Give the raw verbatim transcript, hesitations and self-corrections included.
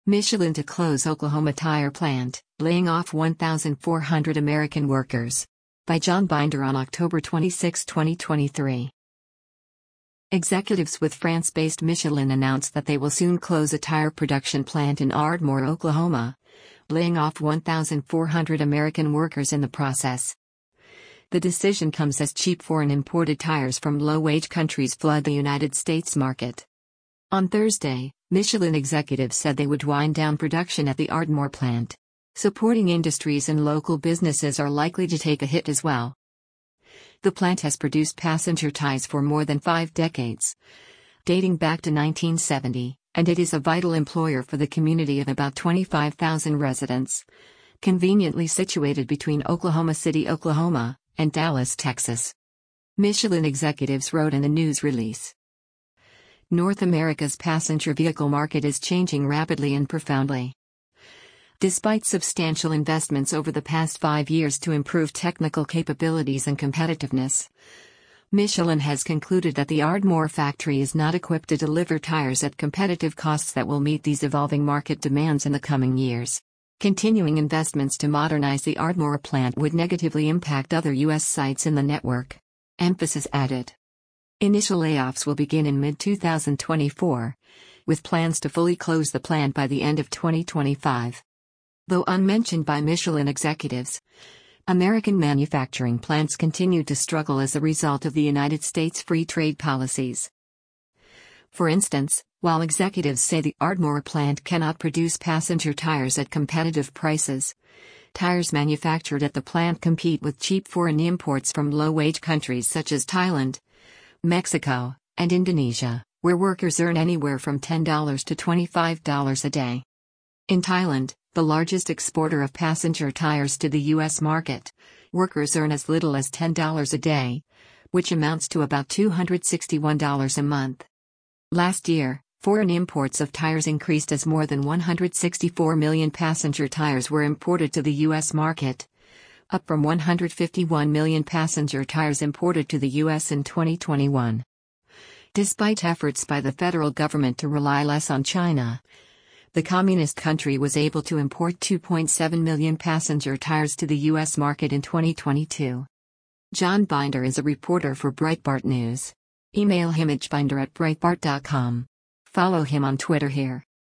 Michelin to close Oklahoma tire plant, laying off one thousand four hundred American workers. By John Binder on October twenty-sixth, twenty twenty-three. Executives with France-based Michelin announced that they will soon close a tire production plant in Ardmore, Oklahoma, laying off one thousand four hundred American workers in the process. The decision comes as cheap foreign imported tires from low-wage countries flood the United States market. On Thursday, Michelin executives said they would wind down production at the Ardmore plant. Supporting industries and local businesses are likely to take a hit as well. The plant has produced passenger tires for more than five decades, dating back to nineteen seventy, and it is a vital employer for the community of about twenty-five thousand residents, conveniently situated between Oklahoma City, Oklahoma, and Dallas, Texas. Michelin executives wrote in a news release. North America's passenger vehicle market is changing rapidly and profoundly. Despite substantial investments over the past five years to improve technical capabilities and competitiveness, Michelin has concluded that the Ardmore factory is not equipped to deliver tires at competitive costs that will meet these evolving market demands in the coming years. Continuing investments to modernize the Ardmore plant would negatively impact other U S sites in the network. Emphasis added. Initial layoffs will begin in mid twenty twenty-four, with plans to fully close the plant by the end of twenty twenty-five. Though unmentioned by Michelin executives, American manufacturing plants continue to struggle as a result of the United States' free trade policies. For instance, while executives say the Ardmore plant cannot produce passenger tires at competitive prices, tires manufactured at the plant compete with cheap foreign imports from low-wage countries such as Thailand, Mexico, and Indonesia, where workers earn anywhere from ten dollars to twenty-five dollars a day. In Thailand, the largest exporter of passenger tires to the U S market, workers earn as little as ten dollars a day, which amounts to about two hundred sixty-one dollars a month. Last year, foreign imports of tires increased as more than one hundred sixty-four million passenger tires were imported to the U S market, up from one hundred fifty-one million passenger tires imported to the U S in twenty twenty-one. Despite efforts by the federal government to rely less on China, the communist country was able to import two point seven million passenger tires to the U S market in twenty twenty-two. John Binder is a reporter for Breitbart News. Email him at binder at breitbart dot com. Follow him on Twitter here.